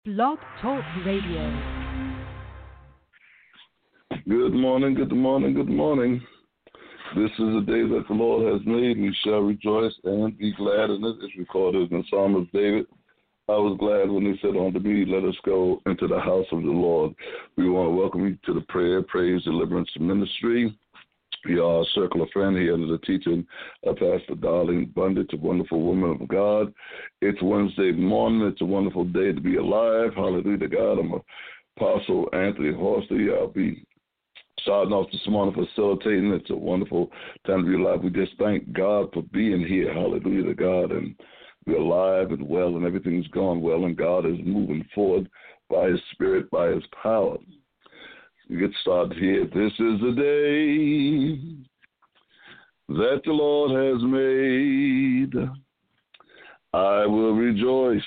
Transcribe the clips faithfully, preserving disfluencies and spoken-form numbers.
Blog Talk Radio. Good morning, good morning, good morning. This is a day that the Lord has made. We shall rejoice and be glad in it. It's recorded in the Psalm of David. I was glad when he said unto me, let us go into the house of the Lord. We want to welcome you to the Prayer, Praise, Deliverance Ministry. We are a circle of friends here under the teaching of Pastor Darlene Bundit, a wonderful woman of God. It's Wednesday morning. It's a wonderful day to be alive. Hallelujah to God. I'm Apostle Anthony Horsley. I'll be starting off this morning facilitating. It's a wonderful time to be alive. We just thank God for being here. Hallelujah to God. And we're alive and well, and everything's going well, and God is moving forward by His Spirit, by His power. We get started here. This is the day that the Lord has made. I will rejoice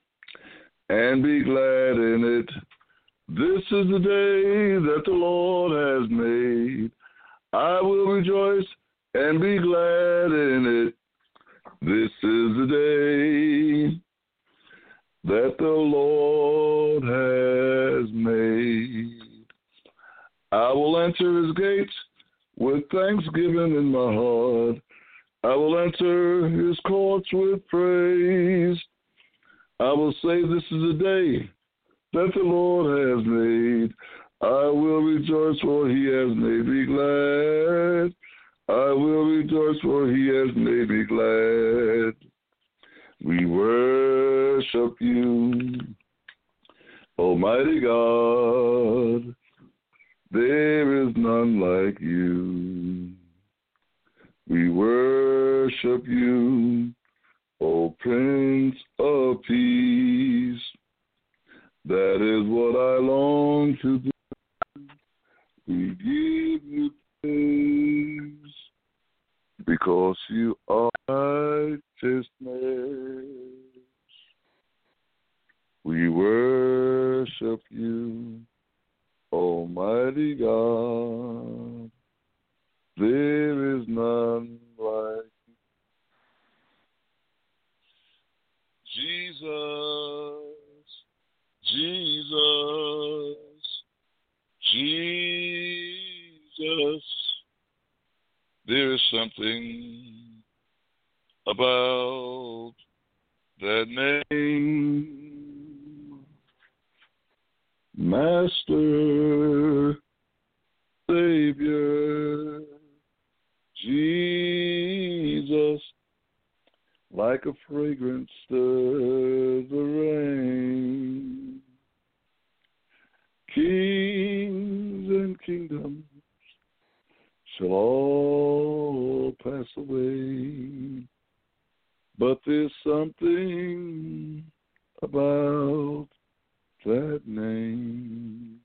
and be glad in it. This is the day that the Lord has made. I will rejoice and be glad in it. This is the day that the Lord has made. I will enter His gates with thanksgiving in my heart. I will enter His courts with praise. I will say, this is the day that the Lord has made. I will rejoice, for He has made me glad. I will rejoice, for He has made me glad. We worship You, Almighty God. There is none like You. We worship You, O Prince of Peace. That is what I long to do. We give You praise because You are righteousness. We worship You, Almighty God. There is none like You. Jesus, Jesus, Jesus. There is something about that name. Master, Savior, Jesus, like a fragrance stirs the rain. Kings and kingdoms shall all pass away, but there's something about that name.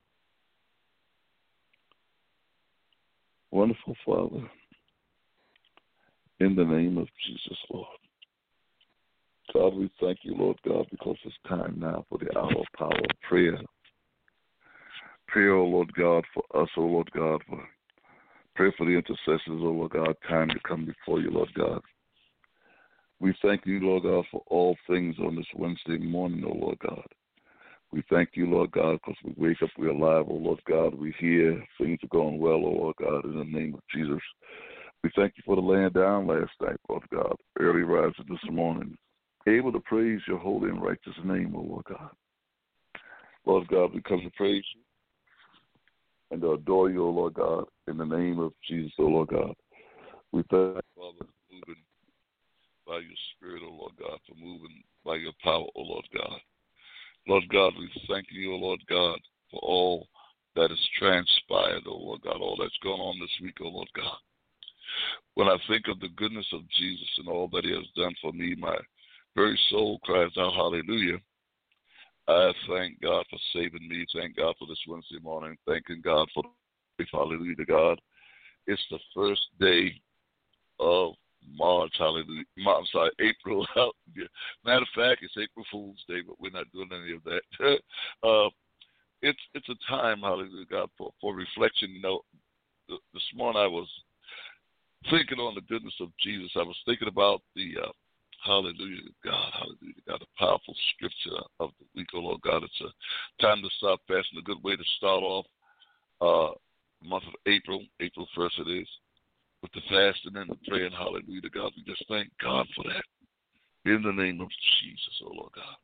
Wonderful Father, in the name of Jesus, Lord. God, we thank You, Lord God, because it's time now for the hour of power of prayer. Pray, oh Lord God, for us, oh Lord God, for pray for the intercessors, oh Lord God, time to come before You, Lord God. We thank You, Lord God, for all things on this Wednesday morning, oh Lord God. We thank You, Lord God, because we wake up, we're alive, oh Lord God. We hear things are going well, oh Lord God, in the name of Jesus. We thank You for the laying down last night, Lord God, early rising this morning, able to praise Your holy and righteous name, oh Lord God. Lord God, we come to praise You and to adore You, O Lord God, in the name of Jesus, O Lord God. We thank You, Father, for moving by Your Spirit, O Lord God, for moving by Your power, O Lord God. Lord God, we thank You, O Lord God, for all that has transpired, O Lord God, all that's gone on this week, O Lord God. When I think of the goodness of Jesus and all that He has done for me, my very soul cries out, hallelujah. I thank God for saving me. Thank God for this Wednesday morning. Thanking God for the hallelujah to God. It's the first day of March, hallelujah. I'm sorry, April. Matter of fact, it's April Fool's Day, but we're not doing any of that. uh, it's it's a time, hallelujah, God, for, for reflection. You know, this morning I was thinking on the goodness of Jesus. I was thinking about the uh, Hallelujah to God. Hallelujah to God. A powerful scripture of the week, oh Lord God. It's a time to stop fasting. A good way to start off uh, the month of April. April first it is. With the fasting and the praying. Hallelujah to God. We just thank God for that. In the name of Jesus, oh Lord God.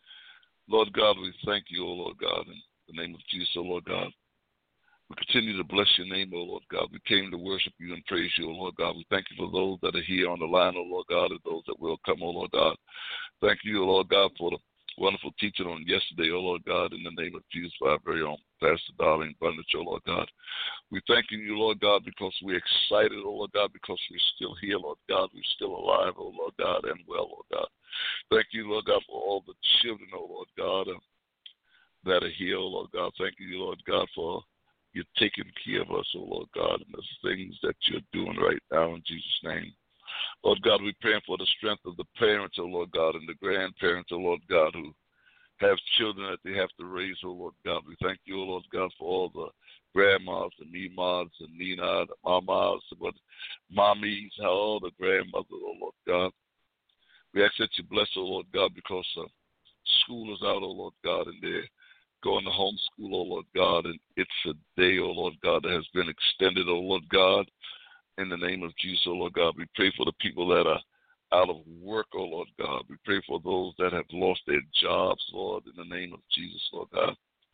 Lord God, we thank you, oh Lord God, in the name of Jesus, oh Lord God. We continue to bless your name, O Lord God. We came to worship you and praise you, O Lord God. We thank you for those that are here on the line, O Lord God, and those that will come, O Lord God. Thank you, O Lord God, for the wonderful teaching on yesterday, O Lord God, in the name of Jesus, for our very own Pastor Darlene Brundage, O Lord God. We thank you, Lord God, because we're excited, O Lord God, because we're still here, Lord God. We're still alive, O Lord God, and well, Lord God. Thank you, Lord God, for all the children, O Lord God, uh, that are here, O Lord God. Thank you, Lord God, for you're taking care of us, oh Lord God, and the things that you're doing right now in Jesus' name. Lord God, we pray for the strength of the parents, oh Lord God, and the grandparents, oh Lord God, who have children that they have to raise, oh Lord God. We thank you, oh Lord God, for all the grandmas, the memas, the nina, the mamas, the mommies, all the grandmothers, oh Lord God. We ask that you bless, oh Lord God, because uh, school is out, oh Lord God, and they're going to homeschool, oh Lord God, and it's a day, oh Lord God, that has been extended, oh Lord God, in the name of Jesus, oh Lord God. We pray for the people that are out of work, oh Lord God. We pray for those that have lost their jobs, Lord, in the name of Jesus, Lord God.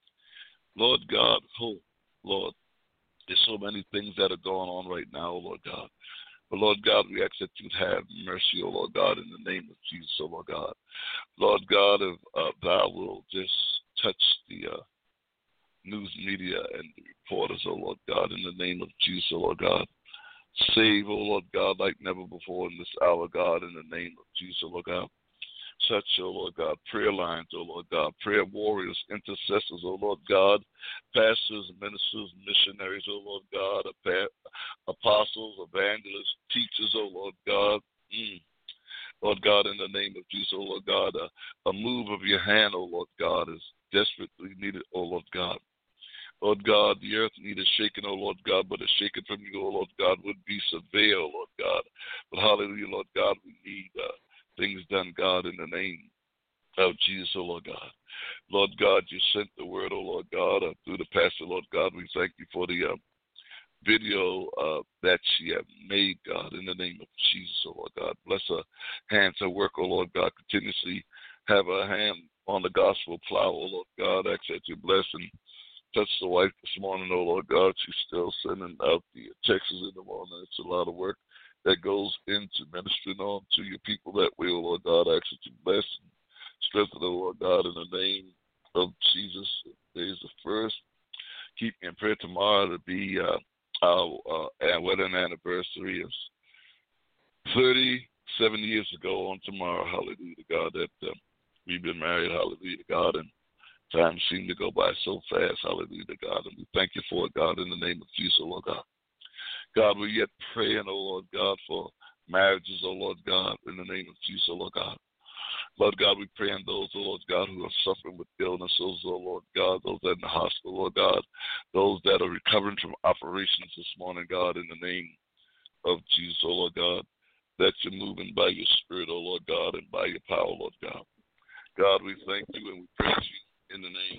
Lord God, oh, Lord, there's so many things that are going on right now, oh Lord God. But Lord God, we ask that you'd have mercy, oh Lord God, in the name of Jesus, oh Lord God. Lord God, if uh, thou will just touch the uh, news media and the reporters, oh Lord God, in the name of Jesus, oh Lord God. Save, oh Lord God, like never before in this hour, God, in the name of Jesus, oh Lord God. Such, oh Lord God, prayer lines, oh Lord God, prayer warriors, intercessors, oh Lord God, pastors, ministers, missionaries, oh Lord God, apostles, evangelists, teachers, oh Lord God. Mm. Lord God, in the name of Jesus, oh Lord God, a, a move of your hand, oh Lord God, is desperately needed, oh Lord God. Lord God, the earth needed shaking, oh Lord God, but a shaking from you, oh Lord God, would be severe, oh Lord God. But hallelujah, Lord God, we need uh, things done, God, in the name of Jesus, oh Lord God. Lord God, you sent the word, oh Lord God, uh, through the pastor, Lord God. We thank you for the uh, video uh, that she had made, God, in the name of Jesus, oh Lord God. Bless her hands, her work, oh Lord God. Continuously have her hand on the gospel plow, oh Lord God. I ask that you bless and touch the wife this morning, oh Lord God. She's still sending out the texts in the morning. It's a lot of work that goes into ministering on to your people that way, oh Lord God. I ask that you bless and strengthen, oh Lord God, in the name of Jesus. Today's the first. Keep me in prayer tomorrow to be uh, our, uh, our wedding anniversary is thirty-seven years ago on tomorrow. Hallelujah to God that uh, we've been married. Hallelujah to God. And time seemed to go by so fast. Hallelujah to God. And we thank you for it, God, in the name of Jesus, oh Lord God. God, we're yet praying, oh Lord God, for marriages, oh Lord God, in the name of Jesus, oh Lord God. Lord God, we pray on those, oh Lord God, who are suffering with illnesses, oh Lord God, those that are in the hospital, Lord God, those that are recovering from operations this morning, God, in the name of Jesus, oh Lord God, that you're moving by your Spirit, oh Lord God, and by your power, Lord God. God, we thank you and we praise you in the name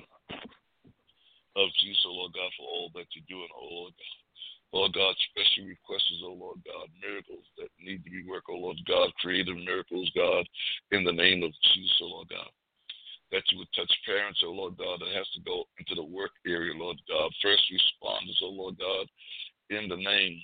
of Jesus, oh Lord God, for all that you're doing, oh Lord God. Lord God, special requests, oh Lord God, miracles that need to be worked, oh Lord God, creative miracles, God, in the name of Jesus, oh Lord God. That you would touch parents, oh Lord God, that has to go into the work area, Lord God. First responders, oh Lord God, in the name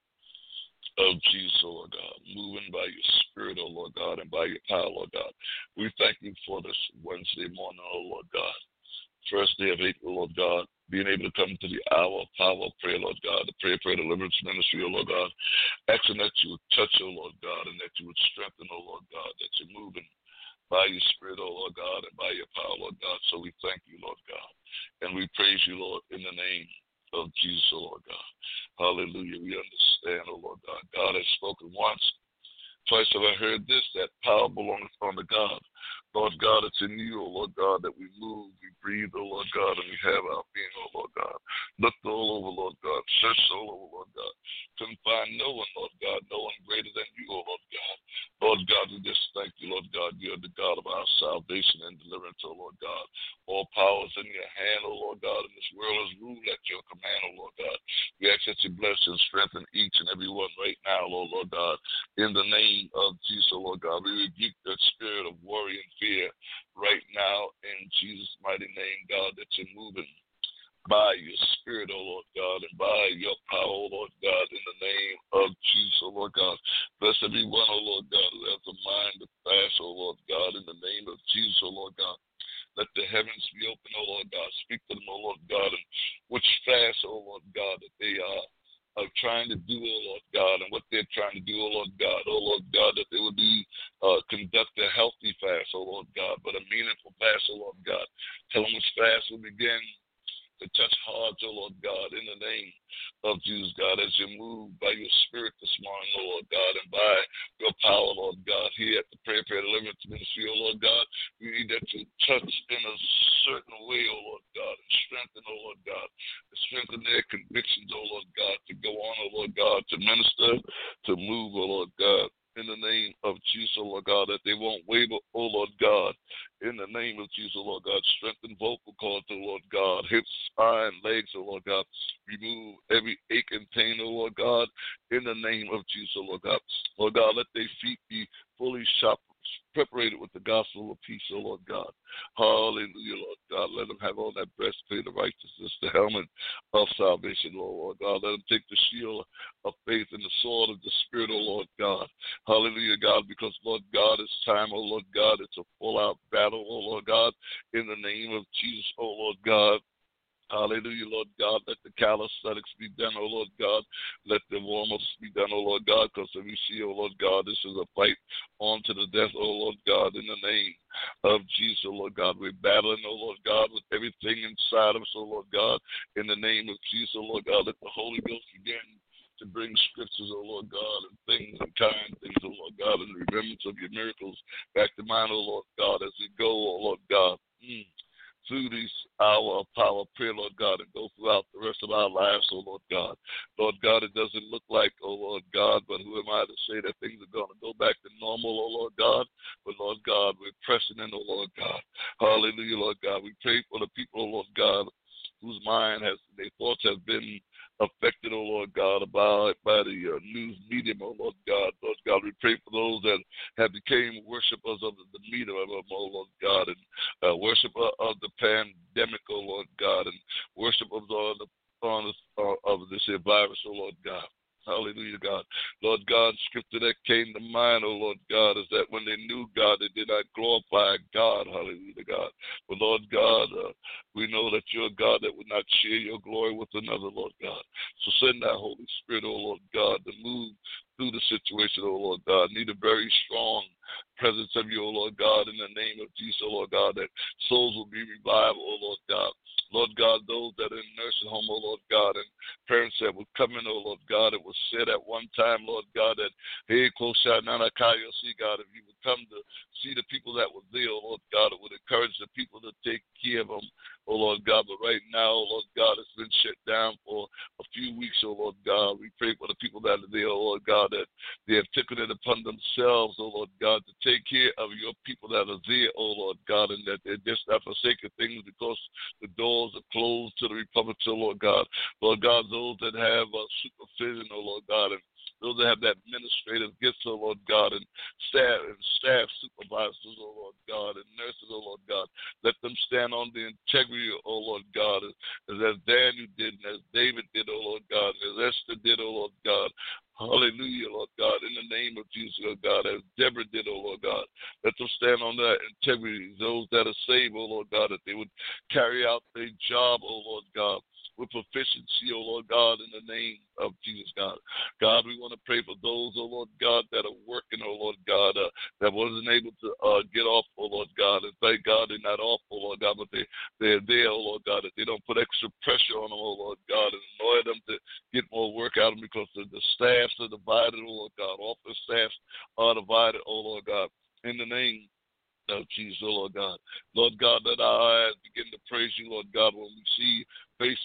of Jesus, oh Lord God. Moving by your Spirit, oh Lord God, and by your power, Lord God. We thank you for this Wednesday morning, oh Lord God. First day of April, Lord God, being able to come to the hour of power of prayer, Lord God, the prayer, prayer, deliverance ministry, oh Lord God, asking that you would touch, oh Lord God, and that you would strengthen, oh Lord God, that you're moving by your Spirit, oh Lord God, and by your power, Lord God. So we thank you, Lord God, and we praise you, Lord, in the name of Jesus, oh Lord God. Hallelujah. We understand, oh Lord God. God has spoken once. Twice have I heard this, that power belongs unto God. Lord God, it's in you, oh Lord God, that we move, we breathe, oh Lord God, and we have our being, oh Lord God. Looked all over, Lord God. Searched all over, Lord God. Couldn't find no one, Lord God, no one greater than you, oh Lord God. Lord God, we just thank the God of our salvation and deliverance, O Lord God. All power is in your hand, O Lord God, and this world is ruled at your command, O Lord God. We ask that you bless and strengthen each and every one right now, O Lord God. In the name of Jesus, O Lord God, we rebuke that spirit of worry and fear right now in Jesus' mighty name, God, that you're moving by your spirit, O Lord God, and by your power, O Lord God, in the name of Jesus, O Lord God. Bless everyone, O Lord God, who has a mind to fast, O Lord God, in the name of Jesus, O Lord God. Let the heavens be open, O Lord God. Speak to them, O Lord God, and which fast, O Lord God, that they are, are trying to do, O Lord God, and what they're trying to do, O Lord God, O Lord God, that they would be uh, conduct a healthy fast, O Lord God, but a meaningful fast, O Lord God. Tell them which fast will begin to touch hearts, O Lord God, in the name of Jesus, God, as you move by your spirit this morning, O Lord God, and by your power, Lord God, here at the Prayer Prayer Deliverance Ministry, O Lord God, we need that you touch in a certain way, O Lord God, and strengthen, O Lord God, and strengthen their convictions, O Lord God, to go on, O Lord God, to minister, to move, O Lord God. In the name of Jesus, O Lord God, that they won't waver, O Lord God. In the name of Jesus, O Lord God, strengthen vocal cords, O Lord God, hips, spine, legs, O Lord God. Remove every ache and pain, O Lord God, in the name of Jesus, O Lord God. Lord God, let their feet be fully sharp, preparated with the gospel of peace, O Lord God. Hallelujah, Lord God. Let them have on that breastplate of righteousness, the helmet of salvation, Lord God. Let them take the shield of faith and the sword of the Spirit, O Lord God. Hallelujah, God, because, Lord God, it's time, O Lord God, it's a full-out battle, O Lord God, in the name of Jesus, O Lord God. Hallelujah, Lord God. Let the calisthenics be done, O Lord God. Let the warm-ups be done, O Lord God, because we see, O Lord God, this is a fight on to the death, O Lord God, in the name of Jesus, O Lord God. We're battling, O Lord God, with everything inside of us, O Lord God, in the name of Jesus, O Lord God. Let the Holy Ghost begin to bring scriptures, O Lord God, and things and kind things, O Lord God, and remembrance of your miracles back to mind, O Lord God, as we go, O Lord God. Mm. Through this hour of power prayer, Lord God, and go throughout the rest of our lives, oh Lord God. Lord God, it doesn't look like, oh Lord God, but who am I to say that things are going to go back to normal, oh Lord God? But Lord God, we're pressing in, oh Lord God. Hallelujah, Lord God. We pray for the people, oh Lord God, whose mind has, their thoughts have been affected, oh Lord God, by, by the uh, news medium, oh Lord God. Lord God, we pray for those that have become worshipers of the, the medium, oh Lord God, and uh, worshiper of the pandemic, oh Lord God, and worshipers of the on the, uh, of this here virus, oh Lord God. Hallelujah, God. Lord God, scripture that came to mind, oh Lord God, is that when they knew God, they did not glorify God. Hallelujah, God. But Lord God, uh, we know that you're a God that would not share your glory with another, Lord God. So send that Holy Spirit, oh Lord God, to move through the situation, oh Lord God. Need a very strong presence of you, oh Lord God, in the name of Jesus, oh Lord God, that souls will be revived, oh Lord God. Lord God, those that are in nursing home, oh Lord God, and parents that would come in, oh Lord God, it was said at one time, Lord God, that, hey, Koshananakayo, see God, if you would come to see the people that were there, oh Lord God, it would encourage the people to take care of them, oh Lord God. But right now, oh Lord God, it's been shut down for a few weeks, oh Lord God. We pray for the people that are there, oh Lord God, that they have taken it upon themselves, oh Lord God, to take care of your people that are there, oh Lord God, and that they're just not forsaken things because the doors are closed to the Republic, oh Lord God. Lord God, those that have uh, supervision, oh Lord God, and those that have that administrative gifts, oh Lord God, and staff and staff supervisors, oh Lord God, and nurses, oh Lord God, let them stand on the integrity, oh Lord God, as, as Daniel did, and as David did, oh Lord God, and as Esther did, oh Lord God. Hallelujah, Lord God, in the name of Jesus, oh God, as Deborah did, oh Lord God. Let them stand on that integrity, those that are saved, oh Lord God, that they would carry out their job, oh Lord God, with proficiency, oh Lord God, in the name of Jesus, God. God, we want to pray for those, oh Lord God, that are working, oh Lord God, uh, that wasn't able to uh, get off, oh Lord God. And thank God they're not off, oh Lord God, but they, they're there, oh Lord God, that they don't put extra pressure on them, oh Lord God, and annoy them to get more work out of them because the, the staffs are divided, oh Lord God. Office staffs are divided, oh Lord God, in the name of Jesus, oh Lord God. Lord God, let our eyes begin to praise you, Lord God, when we see Facebook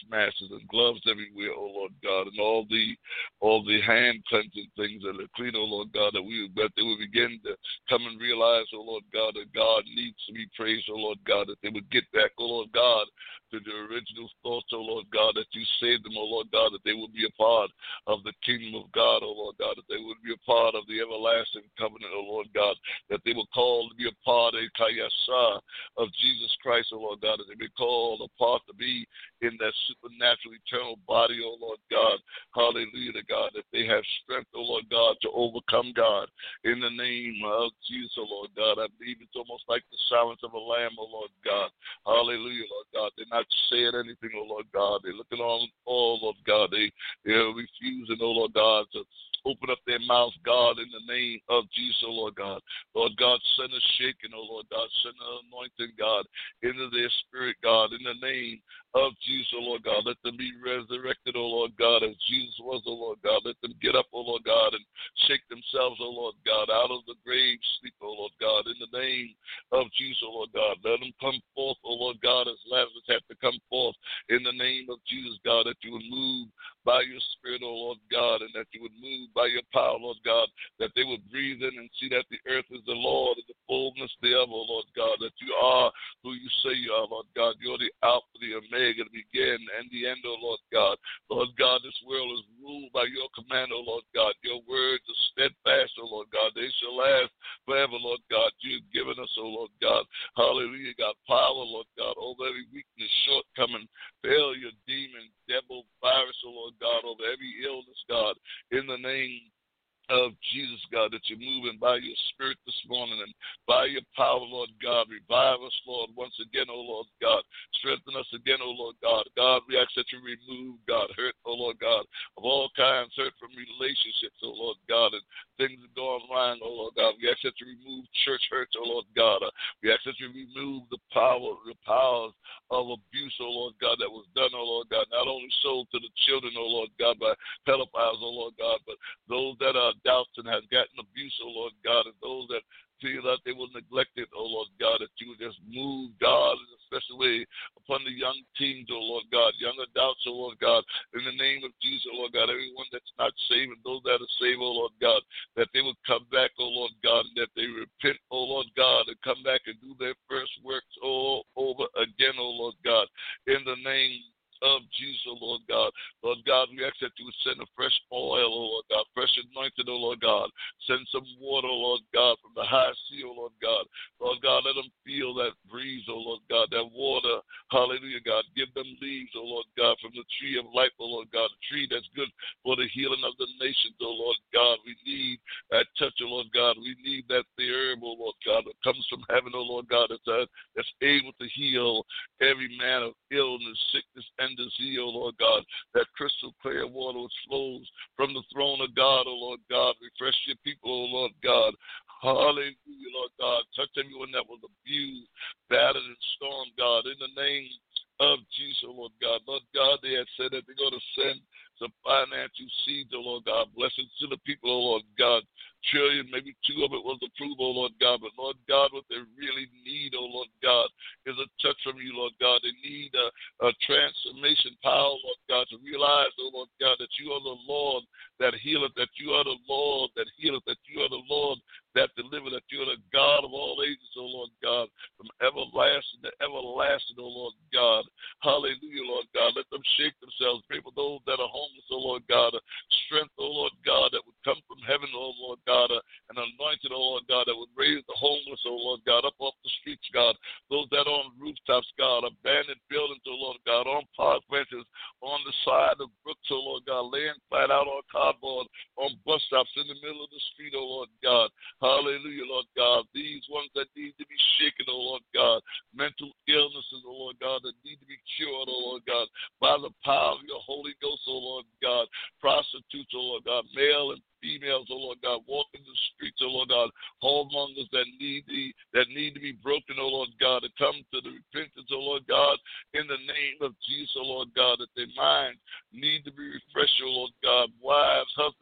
masks and gloves everywhere, oh Lord God, and all the all the hand cleansing things that are clean, oh Lord God, that we that they would begin to come and realize, oh Lord God, that God needs to be praised, oh Lord God, that they would get back, oh Lord God, to the original thoughts, oh Lord God, that you saved them, oh Lord God, that they would be a part of the kingdom of God, oh Lord God, that they would be a part of the everlasting covenant, oh Lord God, that they were called to be a part of Kayasa of Jesus Christ, oh Lord God, that they be called a part to be in that supernatural eternal body, oh Lord God. Hallelujah to God, that they have strength, oh Lord God, to overcome God. In the name of Jesus, oh Lord God, I believe it's almost like the silence of a lamb, oh Lord God. Hallelujah, Lord God. They're not saying anything, oh Lord God. They're looking on all, Lord God. They, they're refusing, oh Lord God, to open up their mouth, God, in the name of Jesus, oh Lord God. Lord God, send a shaking, oh Lord God. Send an anointing, God, into their spirit, God, in the name of Jesus, oh Lord God. Let them be resurrected, oh Lord God, as Jesus was, oh Lord God. Let them get up, oh Lord God, and shake themselves, oh Lord God, out of the grave sleep, oh Lord God, in the name of Jesus, oh Lord God. Let them come forth, oh Lord God, as Lazarus had to come forth in the name of Jesus, God, that you would move by your spirit, oh Lord God, and that you would move by your power, Lord God, that they would breathe in and see that the earth is the Lord and the fullness thereof, oh Lord God, that you are who you say you are, Lord God. You're the Alpha, the Omega, the beginning and the end, oh Lord God. Lord God, this world is ruled by your command, oh Lord God. Your words are steadfast, oh Lord God. They shall last forever, Lord God. You've given us, oh Lord God. Hallelujah, God. Power, Lord God, over every weakness, shortcoming, failure, demon, devil, virus, oh Lord God, over every illness, God, in the name of Jesus, God, that you're moving by your spirit this morning and by your power, Lord God. Revive us, Lord, once again, oh Lord God. Strengthen us again, oh Lord God. God, we ask that you remove, God, hurt, oh Lord God, of all kinds, hurt from relationships, oh Lord God, and things that go wrong, oh Lord God. We ask that you remove church hurts, oh Lord God. We ask that you remove the power, the powers of abuse, oh Lord God, that was done, oh Lord God, not only so to the children, oh Lord God, by pedophiles, oh Lord God, but those that are doubts and have gotten abuse, oh Lord God, and those that feel that they were neglected, oh Lord God, that you would just move, God, in a special way upon the young teens, oh Lord God, young adults, oh Lord God, in the name of Jesus, oh Lord God, everyone that's not saved and those that are saved, oh Lord God, that they would come back, oh Lord God, and that they repent, oh Lord God, and come back and do their first works all over again, oh Lord God, in the name of Jesus, oh Lord God. Lord God, we ask that you would send a fresh oil, oh Lord God, fresh anointing, oh Lord God. Send some water, oh Lord God, from the high sea, oh Lord God. Lord God, let them feel that breeze, oh Lord God, that water, hallelujah, God. Give them leaves, oh Lord God, from the tree of life, oh Lord God, a tree that's good for the healing of the nations, oh Lord God. We need that touch, oh Lord God. We need that the herb, oh Lord God, that comes from heaven, oh Lord God, that's, uh, that's able to heal every man of illness, sickness, and disease, oh Lord God. That crystal clear water which flows from the throne of God, oh Lord God. Refresh your people, oh Lord God. Hallelujah, Lord God. Touch everyone that was abused, battered, and stormed, God, in the name of Jesus, oh Lord God. Lord God, they had said that they're going to send some financial seeds, oh Lord God. Blessings to the people, oh Lord God. Trillion, maybe two of it was approved, oh Lord God. But Lord God, what they really need, oh Lord God, is a touch from you, Lord God. They need a, a transformation power, Lord God, to realize, oh Lord God, that you are the Lord that healeth, that you are the Lord that healeth, that you are the Lord that delivered, that you are the God of all ages, oh Lord God, from everlasting to everlasting, oh Lord God. Hallelujah, Lord God. Let them shake themselves. Pray for those that are homeless, oh Lord God. Strength, oh Lord God, that would come from heaven, oh Lord God. An anointed, oh Lord God, that would raise the homeless, oh Lord God, up off the streets, God. Those that are on rooftops, God, abandoned buildings, oh Lord God, on park benches, on the side of brooks, oh Lord God, laying flat out on cardboard, on bus stops in the middle of the street, oh Lord God. Hallelujah, Lord God. These ones that need to be shaken, oh Lord God. Mental illnesses, oh Lord God, that need to be cured, oh Lord God, by the power of your Holy Ghost, oh Lord God. Prostitutes, oh Lord God, male and females, oh Lord God, walking the streets, oh Lord God, whoremongers that need the, that need to be broken, oh Lord God, to come to the repentance, oh Lord God, in the name of Jesus, oh Lord God, that their minds need to be refreshed, oh Lord God. Wives, husbands, either one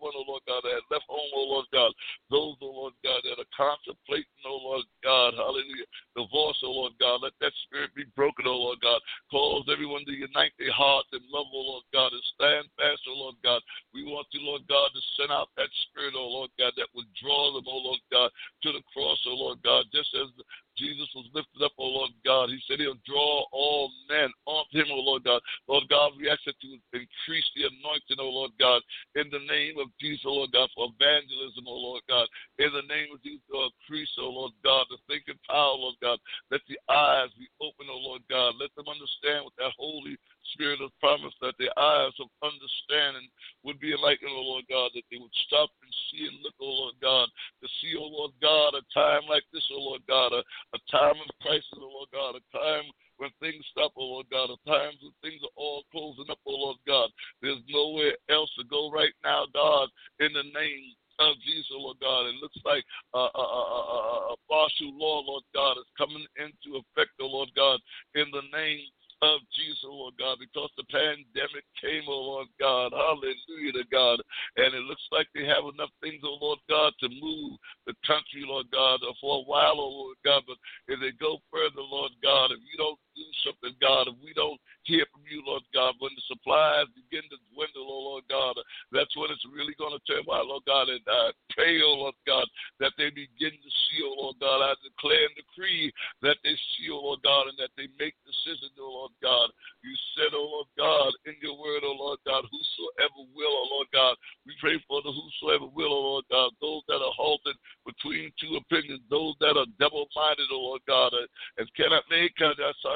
everyone, oh Lord God, that has left home, oh Lord God. Those, oh Lord God, that are contemplating, oh Lord God, hallelujah, divorce, oh Lord God. Let that spirit be broken, oh Lord God. Cause everyone to unite their hearts and love, oh Lord God, and stand fast, oh Lord God. We want you, Lord God, to send out that spirit, oh Lord God, that would draw them, oh Lord God, to the cross, oh Lord God, just as Jesus was lifted up, oh Lord God. He said he'll draw all men onto him, oh Lord God. Lord God, we ask that you increase the anointing, oh Lord God, in the name of Jesus, oh Lord God, for evangelism, oh Lord God. In the name of Jesus, oh, increase, oh Lord God, the thinking power, Lord God. Let the eyes be open, oh Lord God. Let them understand with that Holy Spirit of promise, that their eyes of understanding would be enlightened, oh Lord God, that they would stop and see and look, oh Lord God, to see, oh Lord God, a time like this, oh Lord God, a, a time of crisis, oh Lord God, a time when things stop, oh Lord God, a time when things are all closing up, oh Lord God. There's nowhere else to go right now, God, in the name of Jesus, oh Lord God. It looks like a, a, a, a, a partial law, Lord God, is coming into effect, oh Lord God, in the name of Jesus, oh Lord God, because the pandemic came, oh Lord God, hallelujah to God, and it looks like they have enough things, oh Lord God, to move the country, Lord God, for a while, oh Lord God, but if they go further, Lord God, if you don't do something, God, if we don't hear from you, Lord God, when the supplies begin to dwindle, oh Lord God, that's when it's really going to turn out, Lord God, and I pray, oh Lord God, that they begin to see, oh Lord God, I declare and decree that they see, oh Lord God, and that they make decisions, oh Lord God. You said, oh Lord God, in your word, oh Lord God, whosoever will, oh Lord God, we pray for the whosoever will, oh Lord God, those that are halted between two opinions, those that are double-minded, oh Lord God, and cannot make, God,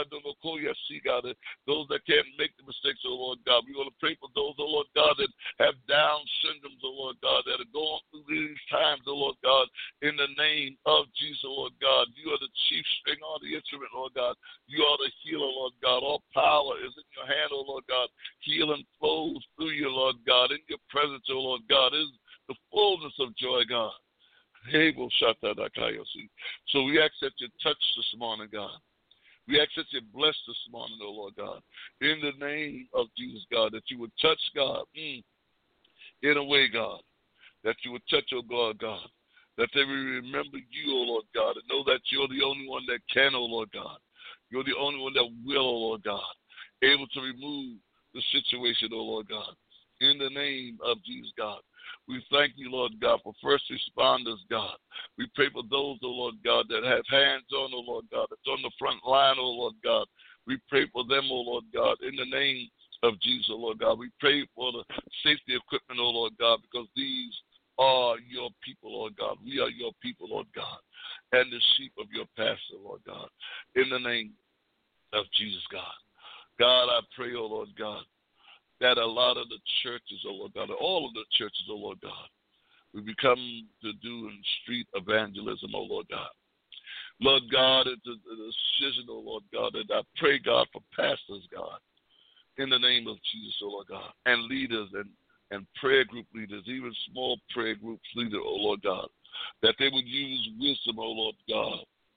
those that can't make the mistakes, oh Lord God. We want to pray for those, oh Lord God, that have Down syndromes, oh Lord God, that are going through these times, oh Lord God, in the name of Jesus, oh Lord God. You are the chief string on the instrument, Lord God. You are the healer, Lord God. All power is in your hand, oh Lord God. Healing flows through you, Lord God. In your presence, oh Lord God, is the fullness of joy, God. So we ask that you touch this morning, God. We ask that you bless this morning, oh Lord God. In the name of Jesus, God, that you would touch, God, mm, in a way, God, that you would touch, oh God, God, that they will remember you, oh Lord God, and know that you're the only one that can, oh Lord God. You're the only one that will, oh Lord God, able to remove the situation, oh Lord God. In the name of Jesus, God. We thank you, Lord God, for first responders, God. We pray for those, oh Lord God, that have hands on, oh Lord God, that's on the front line, oh Lord God. We pray for them, oh Lord God, in the name of Jesus, oh Lord God. We pray for the safety equipment, oh Lord God, because these are your people, Lord God. We are your people, Lord God, and the sheep of your pasture, Lord God, in the name of Jesus, God. God, I pray, oh Lord God, that a lot of the churches, oh Lord God, all of the churches, oh Lord God, we become to do in street evangelism, oh Lord God. Lord God, it's a, a decision, oh Lord God, and I pray, God, for pastors, God, in the name of Jesus, oh Lord God, and leaders and, and prayer group leaders, even small prayer groups leaders, oh Lord God, that they would use wisdom, oh Lord God,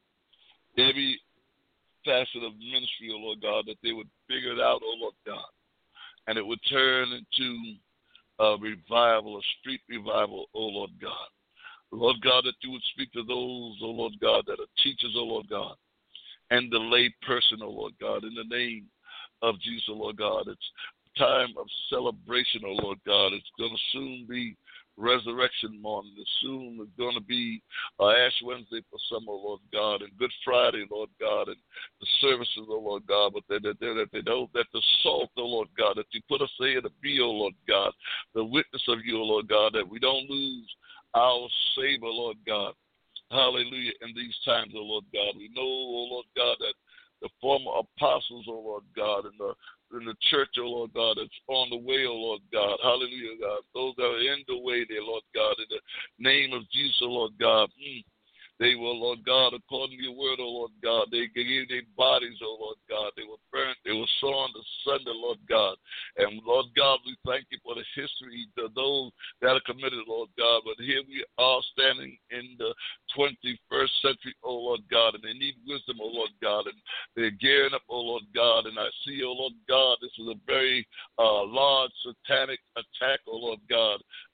every facet of ministry, oh Lord God, that they would figure it out, oh Lord God, and it would turn into a revival, a street revival, oh Lord God. Lord God, that you would speak to those, oh Lord God, that are teachers, oh Lord God, and the lay person, oh Lord God, in the name of Jesus, oh Lord God. It's time of celebration, oh Lord God. It's going to soon be Resurrection morning. It's soon it's going to be uh, Ash Wednesday for some, oh Lord God, and Good Friday, Lord God, and the services, oh Lord God, but that they, that they know that the salt, oh Lord God, that you put us here to be, oh Lord God, the witness of you, oh Lord God, that we don't lose our savor, Lord God. Hallelujah. In these times, oh Lord God, we know, oh Lord God, that the former apostles, oh Lord God, and the in the church, oh Lord God, that's on the way, oh Lord God. Hallelujah, God. Those that are in the way there, Lord God, in the name of Jesus, oh Lord God. Mm. They were, Lord God, according to your word, oh Lord God. They gave their bodies, oh Lord God. They were burnt. They were sawn asunder, Lord God. And Lord God, we thank you for the history of those that are committed, Lord God. But here we are standing in the twenty-first century, oh Lord God, and they need wisdom, oh Lord God. And they're gearing up, oh Lord God. And I see, oh Lord God, this is a very uh, large satanic attack, oh Lord God,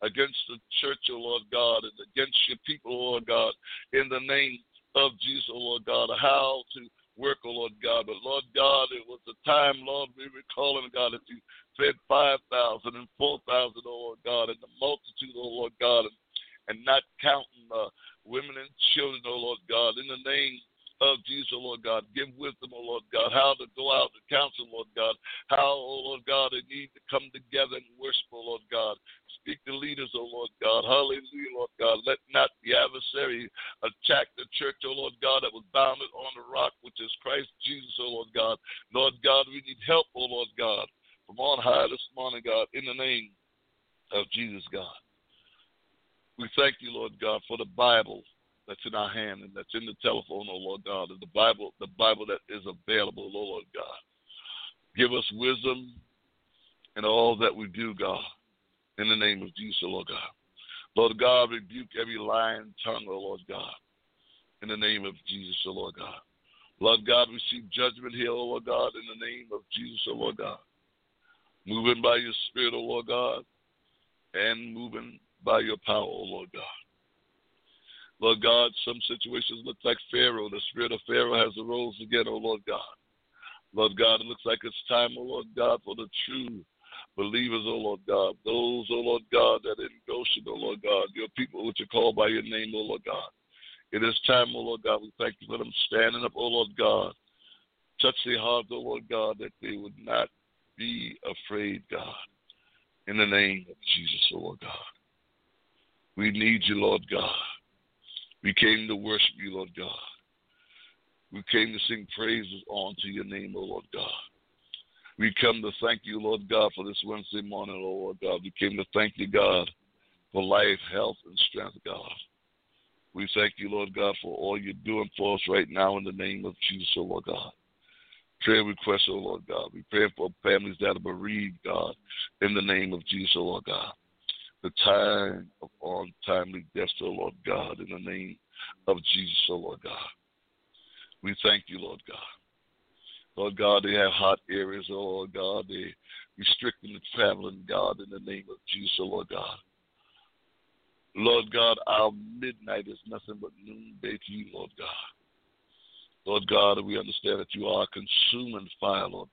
against the church, O Lord God, and against your people, O Lord God, in the name of Jesus, O Lord God, how to work, O Lord God. But Lord God, it was the time, Lord, we recalling, God, that you fed five thousand and four thousand, O Lord God, and the multitude, O Lord God, and, and not counting uh, women and children, O Lord God, in the name of Jesus, O Lord God. Give wisdom, O Lord God, how to go out to counsel, Lord God, how, O Lord God, they need to come together and worship, O Lord God. Speak to leaders, O Lord God. Hallelujah, Lord God. Let not the adversary attack the church, O Lord God, that was bounded on the rock, which is Christ Jesus, O Lord God. Lord God, we need help, O Lord God, from on high this morning, God, in the name of Jesus, God. We thank you, Lord God, for the Bible that's in our hand and that's in the telephone, oh Lord God, and the Bible, the Bible that is available, oh Lord God. Give us wisdom in all that we do, God, in the name of Jesus, oh Lord God. Lord God, rebuke every lying tongue, oh Lord God, in the name of Jesus, oh Lord God. Lord God, receive judgment here, oh Lord God, in the name of Jesus, oh Lord God. Moving by your Spirit, oh Lord God, and moving by your power, oh Lord God. Lord God, some situations look like Pharaoh. The spirit of Pharaoh has arose again, oh Lord God. Lord God, it looks like it's time, oh Lord God, for the true believers, oh Lord God. Those, oh Lord God, that in Goshen, oh Lord God, your people which are called by your name, oh Lord God. It is time, oh Lord God, we thank you for them standing up, oh Lord God. Touch their hearts, oh Lord God, that they would not be afraid, God. In the name of Jesus, oh Lord God. We need you, Lord God. We came to worship you, Lord God. We came to sing praises unto your name, O Lord God. We come to thank you, Lord God, for this Wednesday morning, O Lord God. We came to thank you, God, for life, health, and strength, God. We thank you, Lord God, for all you're doing for us right now in the name of Jesus, O Lord God. Prayer requests, O Lord God. We pray for families that are bereaved, God, in the name of Jesus, O Lord God. The time of untimely death, O Lord God, in the name of Jesus, O Lord God. We thank you, Lord God. Lord God, they have hot areas, O Lord God. They restricting the traveling, God, in the name of Jesus, O Lord God. Lord God, our midnight is nothing but noonday to you, Lord God. Lord God, we understand that you are a consuming fire, Lord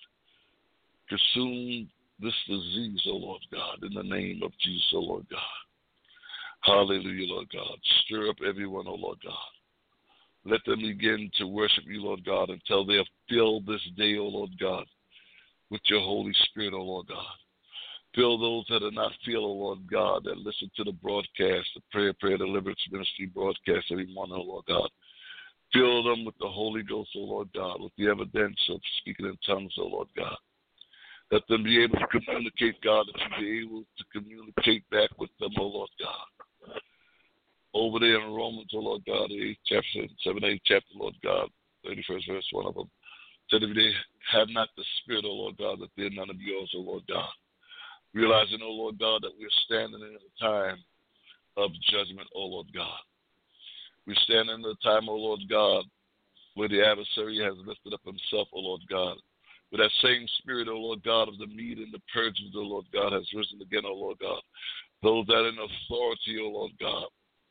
God. Consume this disease, O Lord God, in the name of Jesus, O Lord God. Hallelujah, Lord God. Stir up everyone, O Lord God. Let them begin to worship you, Lord God, until they have filled this day, O Lord God, with your Holy Spirit, O Lord God. Fill those that are not filled, O Lord God, that listen to the broadcast, the Prayer, Prayer, Deliverance Ministry broadcast every morning, O Lord God. Fill them with the Holy Ghost, O Lord God, with the evidence of speaking in tongues, O Lord God. Let them be able to communicate, God, that you be able to communicate back with them, O Lord God. Over there in Romans, O Lord God, the eighth chapter, seven, eighth chapter, Lord God, thirty-first verse, one of them, said if they have not the Spirit, O Lord God, that they're none of yours, O Lord God. Realizing, O Lord God, that we're standing in a time of judgment, O Lord God. We're standing in a time, O Lord God, where the adversary has lifted up himself, O Lord God. With that same spirit, O Lord God, of the meat and the purges, O Lord God, has risen again, O Lord God. Those that are in authority, O Lord God.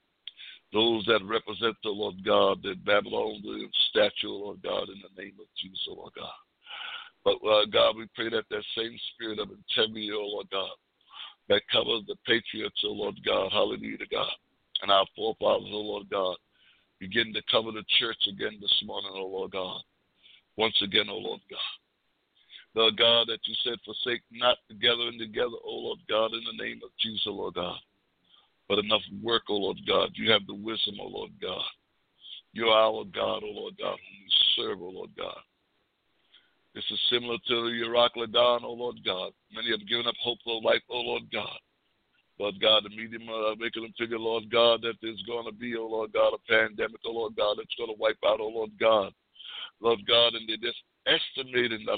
Those that represent, O Lord God, the Babylonian statue, O Lord God, in the name of Jesus, O Lord God. But, uh, God, we pray that that same spirit of integrity, O Lord God, that covers the patriots, O Lord God, hallelujah to God, and our forefathers, O Lord God, begin to cover the church again this morning, O Lord God. Once again, O Lord God. Lord God, that you said, forsake not together and together, O Lord God, in the name of Jesus, O Lord God. But enough work, O Lord God. You have the wisdom, O Lord God. You are our God, O Lord God, whom we serve, O Lord God. This is similar to the Iraq Ladan, O Lord God. Many have given up hope for life, O Lord God. Lord God, the medium uh, making them figure, Lord God, that there's going to be, O Lord God, a pandemic, O Lord God, that's going to wipe out, O Lord God. Lord God, and they just estimated how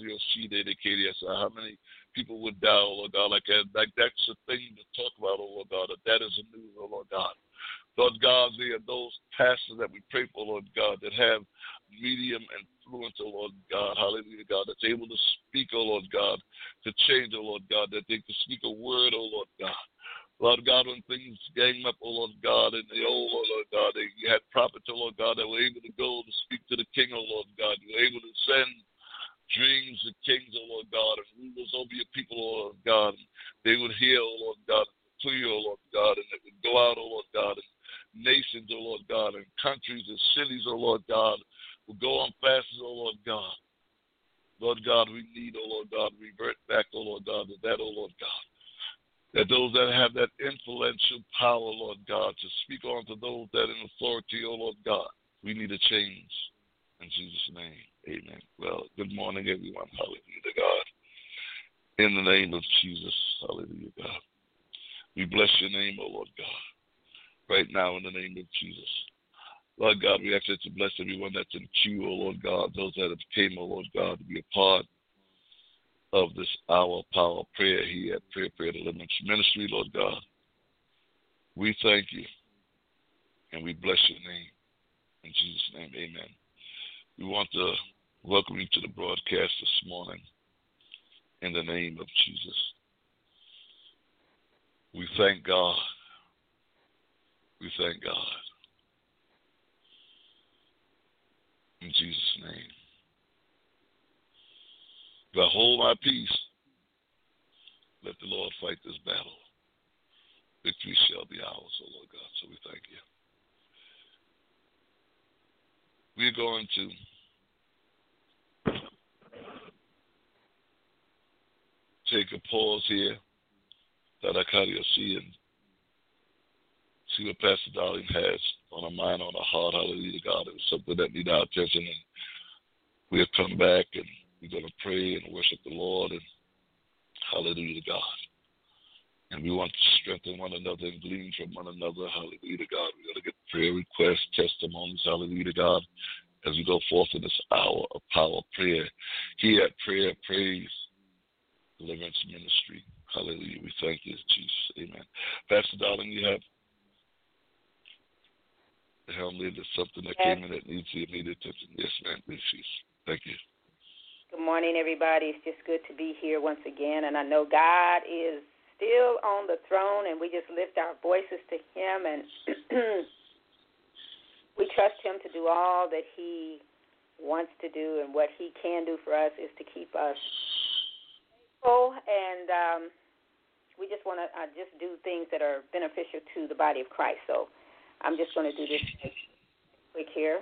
many people would die, oh Lord God, like that. Like that's a thing to talk about, oh Lord God. That, that is the news, oh Lord God. Lord God, there are those pastors that we pray for, Lord God, that have medium influence, oh Lord God, hallelujah, God, that's able to speak, oh Lord God, to change, oh Lord God, that they can speak a word, oh Lord God. Lord God, when things came up, oh Lord God, in the old, oh Lord God, they, you had prophets, oh Lord God, that were able to go to speak to the king, oh Lord God. You were able to send dreams of kings, oh Lord God, and rulers over your people, oh Lord God. They would hear, oh Lord God, clear, oh Lord God, and they would go out, oh Lord God, and nations, oh Lord God, and countries and cities, oh Lord God, will go on fasts, oh Lord God. Lord God, we need, oh Lord God, revert back, oh Lord God, to that, oh Lord God. That those that have that influential power, Lord God, to speak on to those that in authority, oh Lord God, we need a change. In Jesus' name, amen. Well, good morning, everyone. Hallelujah to God. In the name of Jesus, hallelujah, God. We bless your name, oh Lord God, right now in the name of Jesus. Lord God, we ask that you bless everyone that's in queue, oh Lord God, those that have came, oh Lord God, to be a part of this hour of power of prayer here at Prayer Prayer Deliverance Ministry, Lord God. We thank you and we bless your name. In Jesus' name, amen. We want to welcome you to the broadcast this morning in the name of Jesus. We thank God. We thank God. In Jesus' name. If I hold my peace, let the Lord fight this battle. Victory shall be ours, oh Lord God. So we thank you. We're going to take a pause here that I kind of see and see what Pastor Darling has on her mind, on her heart. Hallelujah to God. It was something that needed our attention, and we'll come back and we're going to pray and worship the Lord, and hallelujah to God. And we want to strengthen one another and glean from one another. Hallelujah to God. We're going to get prayer requests, testimonies. Hallelujah to God. As we go forth in this hour of power of prayer here at Prayer, Praise, Deliverance Ministry. Hallelujah. We thank you, Jesus. Amen. Pastor Darling, you have the helm lead. There's something that yes. came in that needs your immediate attention. Yes, ma'am. Please. Thank you. Good morning, everybody. It's just good to be here once again. And I know God is still on the throne, and we just lift our voices to him, and we trust him to do all that he wants to do, and what he can do for us is to keep us faithful, and um, we just want to uh, just do things that are beneficial to the body of Christ. So I'm just going to do this quick here.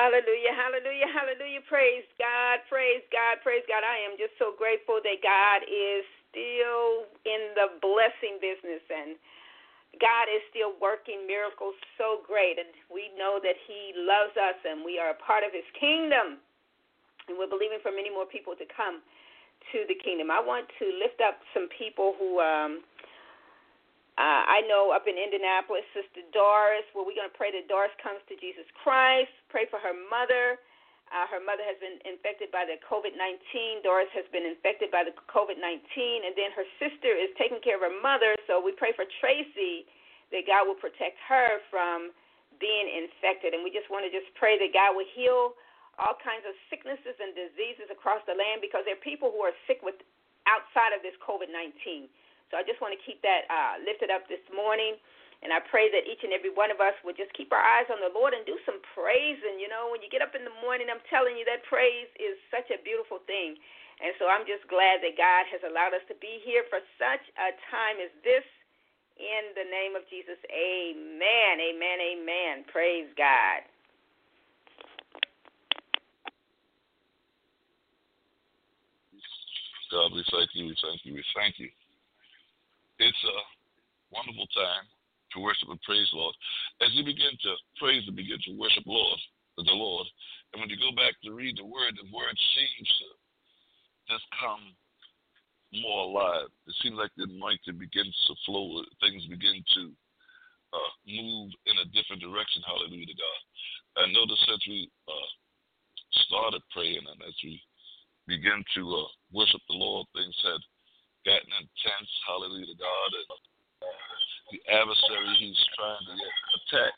Hallelujah, hallelujah, hallelujah. Praise God, praise God, praise God. I am just so grateful that God is still in the blessing business, and God is still working miracles so great. And we know that He loves us, and we are a part of His kingdom. And we're believing for many more people to come to the kingdom. I want to lift up some people who um, uh, I know up in Indianapolis, Sister Doris. Well, we're going to pray that Doris comes to Jesus Christ. Pray for her mother. Uh, her mother has been infected by the covid nineteen. Doris has been infected by the covid nineteen. And then her sister is taking care of her mother. So we pray for Tracy that God will protect her from being infected. And we just want to just pray that God will heal all kinds of sicknesses and diseases across the land, because there are people who are sick with outside of this covid nineteen. So I just want to keep that uh, lifted up this morning. And I pray that each and every one of us would just keep our eyes on the Lord and do some praising. You know, when you get up in the morning, I'm telling you, that praise is such a beautiful thing. And so I'm just glad that God has allowed us to be here for such a time as this. In the name of Jesus, amen, amen, amen. Praise God. God, we thank you, we thank you, we thank you. It's a wonderful time to worship and praise Lord. As you begin to praise and begin to worship Lord, the Lord, and when you go back to read the word, the word seems to just come more alive. It seems like the anointing begins to flow. Things begin to uh, move in a different direction. Hallelujah to God. I notice as we uh, started praying and as we begin to uh, worship the Lord, things had gotten intense. Hallelujah to God. And the adversary, he's trying to get, attack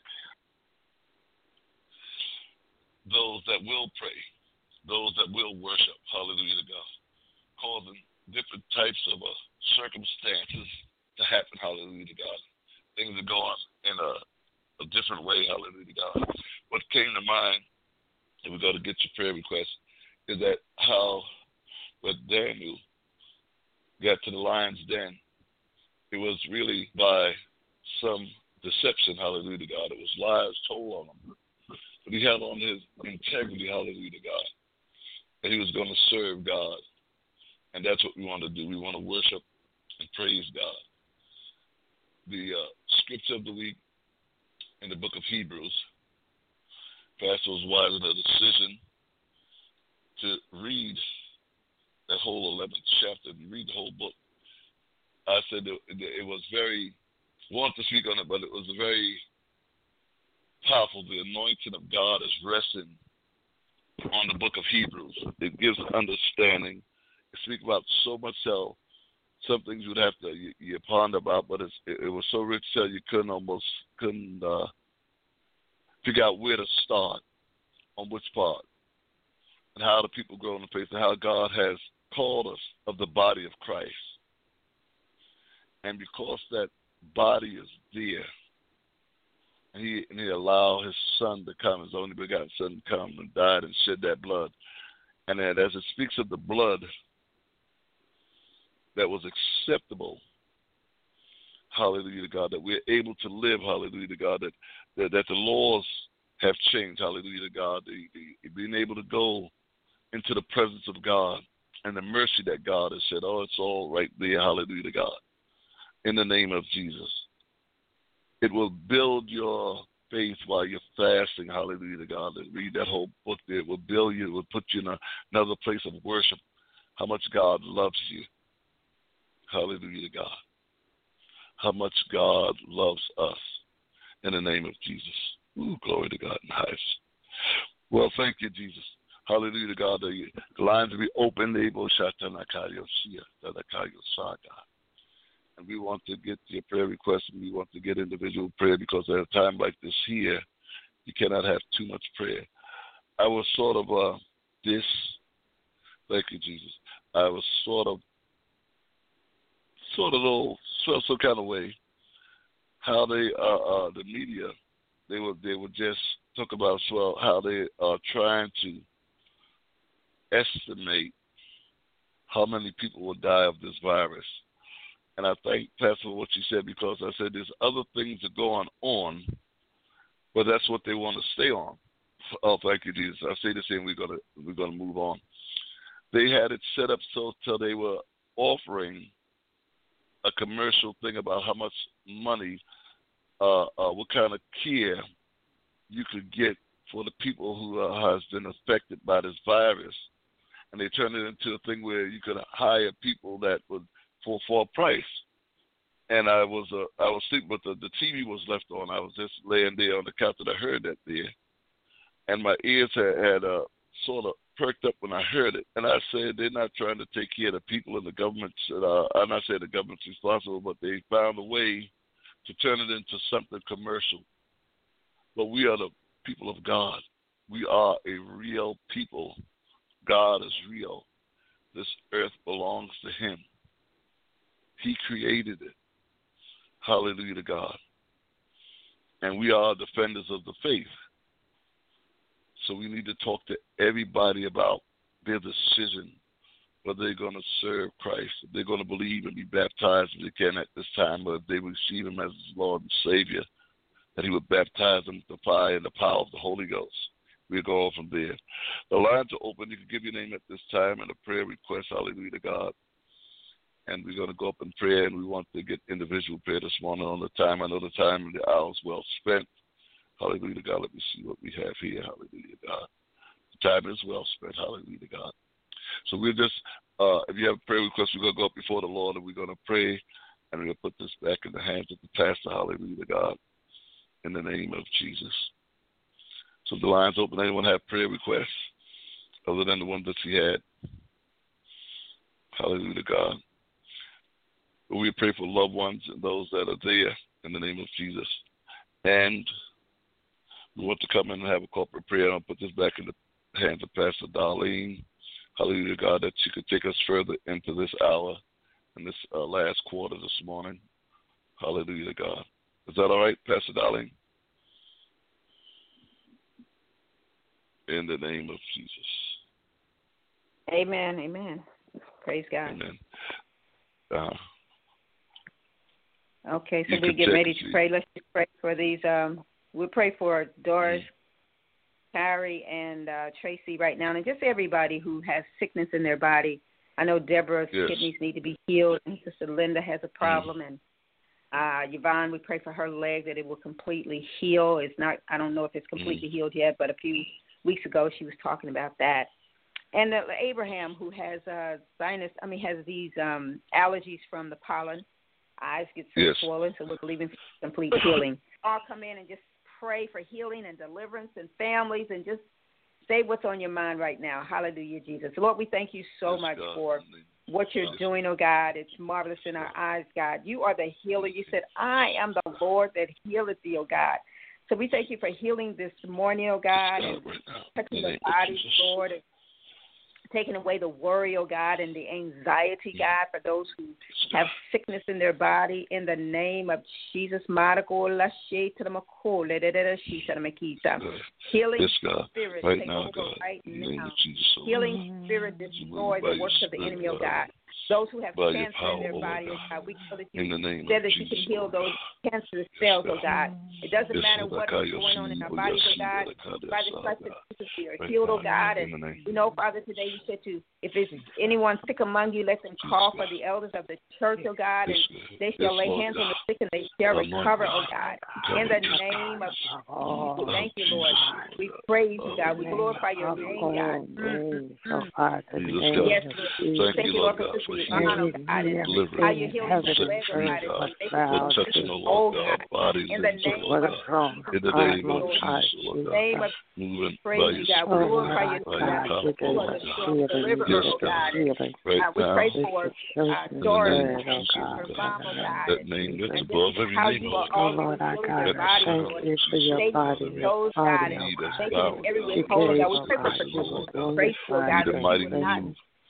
those that will pray, those that will worship. Hallelujah to God. Causing different types of uh, circumstances to happen. Hallelujah to God. Things are going in a, a different way. Hallelujah to God. What came to mind, and we got to get your prayer request, is that how when Daniel got to the lion's den, it was really by some deception. Hallelujah to God. It was lies told on him. But he held on his integrity. Hallelujah to God. And he was going to serve God. And that's what we want to do. We want to worship and praise God. The uh, scripture of the week in the book of Hebrews, Pastor was wise in a decision to read that whole eleventh chapter and read the whole book. I said it, it was very, I wanted to speak on it, but it was very powerful. The anointing of God is resting on the book of Hebrews. It gives understanding. It speaks about so much how some things you'd have to you, you ponder about, but it's, it, it was so rich that you couldn't almost couldn't uh, figure out where to start, on which part, and how the people grow in the faith, and how God has called us of the body of Christ. And because that body is there, and he, and he allowed his son to come, his only begotten son to come and died and shed that blood. And then as it speaks of the blood that was acceptable, hallelujah to God, that we're able to live, hallelujah to God, that, that, that the laws have changed, hallelujah to God, the, the, being able to go into the presence of God and the mercy that God has said, oh, it's all right there, hallelujah to God, in the name of Jesus. It will build your faith while you're fasting, hallelujah to God. Read that whole book there. It will build you. It will put you in a, another place of worship, how much God loves you. Hallelujah to God. How much God loves us in the name of Jesus. Ooh, glory to God in the highest. Well, thank you, Jesus. Hallelujah to God. The lines will be open. And we want to get your prayer requests, and we want to get individual prayer, because at a time like this here, you cannot have too much prayer. I was sort of uh, this, thank you, Jesus. I was sort of, sort of little, felt some kind of way how they, uh, uh, the media, they would, they would just talk about well how they are trying to estimate how many people will die of this virus. And I thank Pastor for what you said, because I said there's other things that are going on, but that's what they want to stay on. Oh, thank you, Jesus. I say the same. We're gonna we're gonna move on. They had it set up so till they were offering a commercial thing about how much money, uh, uh, what kind of care you could get for the people who uh, has been affected by this virus, and they turned it into a thing where you could hire people that would for for a price. And I was uh, I was sleeping, but the, the T V was left on. I was just laying there on the couch and I heard that there, and my ears had, had uh, sort of perked up when I heard it. And I said, they're not trying to take care of the people, and the government. Uh, I'm not saying the government's responsible, but they found a way to turn it into something commercial. But we are the people of God. We are a real people. God is real. This earth belongs to Him. He created it. Hallelujah to God. And we are defenders of the faith. So we need to talk to everybody about their decision, whether they're going to serve Christ, if they're going to believe and be baptized if they can at this time, or if they receive Him as Lord and Savior, that He would baptize them with the fire and the power of the Holy Ghost. We'll go on from there. The lines are open. You can give your name at this time and a prayer request. Hallelujah to God. And we're going to go up in prayer, and we want to get individual prayer this morning on the time. I know the time and the hour is well spent. Hallelujah to God. Let me see what we have here. Hallelujah to God. The time is well spent. Hallelujah to God. So we're just, uh, if you have a prayer request, we're going to go up before the Lord, and we're going to pray, and we're going to put this back in the hands of the pastor. Hallelujah to God. In the name of Jesus. So the line's open. Anyone have prayer requests other than the one that she had? Hallelujah to God. We pray for loved ones and those that are there in the name of Jesus. And we want to come in and have a corporate prayer. I'll put this back in the hands of Pastor Darlene. Hallelujah to God, that she could take us further into this hour and this uh, last quarter this morning. Hallelujah to God. Is that all right, Pastor Darlene? In the name of Jesus. Amen, amen. Praise God. Amen. Uh, okay, so we get ready to pray. Let's just pray for these. Um, we'll pray for Doris, mm-hmm. Carrie, and uh, Tracy right now, and just everybody who has sickness in their body. I know Deborah's yes. kidneys need to be healed, and Sister Linda has a problem, mm-hmm. and uh, Yvonne, we pray for her leg that it will completely heal. It's not. I don't know if it's completely mm-hmm. healed yet, but a few weeks ago she was talking about that. And uh, Abraham, who has uh, sinus, I mean, has these um, allergies from the pollen, eyes get so yes. swollen, so we're believing for complete healing. All come in and just pray for healing and deliverance and families, and just say what's on your mind right now. Hallelujah, Jesus. Lord, we thank you so yes, much God. for what you're doing, oh God. It's marvelous in our eyes, God. You are the healer. You said, I am the Lord that healeth thee, oh God. So we thank you for healing this morning, oh God, and touching the bodies, Lord, and taking away the worry, oh God, and the anxiety, God, for those who have sickness in their body. In the name of Jesus, healing yes, God. spirit right take now, over God. right now. Jesus, oh healing spirit destroy the works of the enemy, oh God. Those who have by cancer power, in their oh body, God. oh God, we know that you in the name said of that you Jesus, can heal oh those God. cancerous cells, yes, oh God. It doesn't yes, matter God. what is going on in our bodies, oh God. By the stripes of Jesus, we are right healed, now, oh God. And you know, Father, today you said to, if there's anyone sick among you, let them call for the elders of the church, oh God, and they shall lay hands on the sick and they shall recover, oh God. In the name of Jesus, thank you, Lord. We praise you, God. We glorify your name, God. Mm, mm. Yes, Lord. Thank you, Lord, for Sister Yvonne, oh God, and how you're healing her leg, oh God, oh God. In the name of Jesus, in the name of Jesus, in the name of Jesus, praise you, God. We glorify your name, God. Deliver her, oh God. We pray for uh, Doris, her mom, oh God. That name that's above every name, oh Lord, our God. Thank you for your body, those, God, and taking every withholding, God. We pray for Patricia Grace, oh God.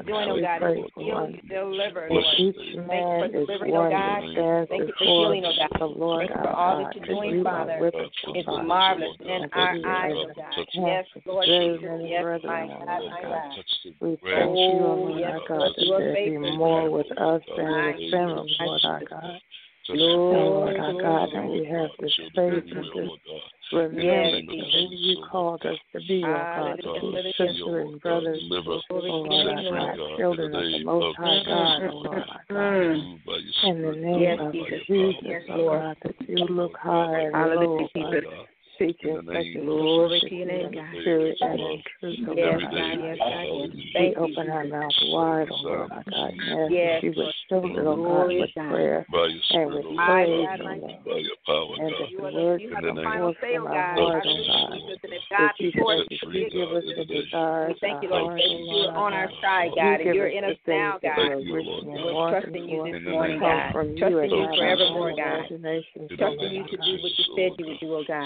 you're doing, oh We God. pray Heal, for us. deliver, For Lord. each Thank you man for is delivering, oh one God. that stands Thank you for before healing, oh God. the Lord Thank you for our all God, that you're that doing, you Father. are with us, oh It's God. marvelous in And our that you eyes, are oh God. have Yes, Lord very Jesus. many Yes, brethren, my oh God, Lord my God. God. We thank you, oh Oh, Lord yes, our God, Lord, that you are there be faithful. more with us than My with sinners, God, Lord our God. And Lord, Lord our God, and Lord. we have this faith and this remembrance of who you called us to be, oh God, to be sisters and brothers, oh Lord our God, children of the Most High God, oh Lord our God. In the name Yes, of Jesus. Jesus, Yes, oh Lord. God, that you look high and Hallelujah, low, Jesus. God, seeking such a Glory to your in name, God. spirit and in truth, oh Yes, Lord God, our yes, God. God, yes. We Thank you, open our Jesus. mouth wide, oh Lord our God, and ask Yes, that you would Lord. fill it, oh God, Glorious with God. prayer and with My praise, God, oh my Lord. God. And that You, the are the, words you that have the come final forth say, from oh our God. heart, oh Hallelujah, God, Jesus. And if that God you before us, said who that can you be give us against the us? We desires thank of you, our Lord. heart, Thank oh you. Lord You're our on our God. side, You God, and give you're us in the us things now, that God. we're wishing and We're wanting trusting you for. this morning, Come God. from you Trusting and you not our forevermore, own God. imaginations, oh Trusting Lord you our to God. do what you said you would do, oh God.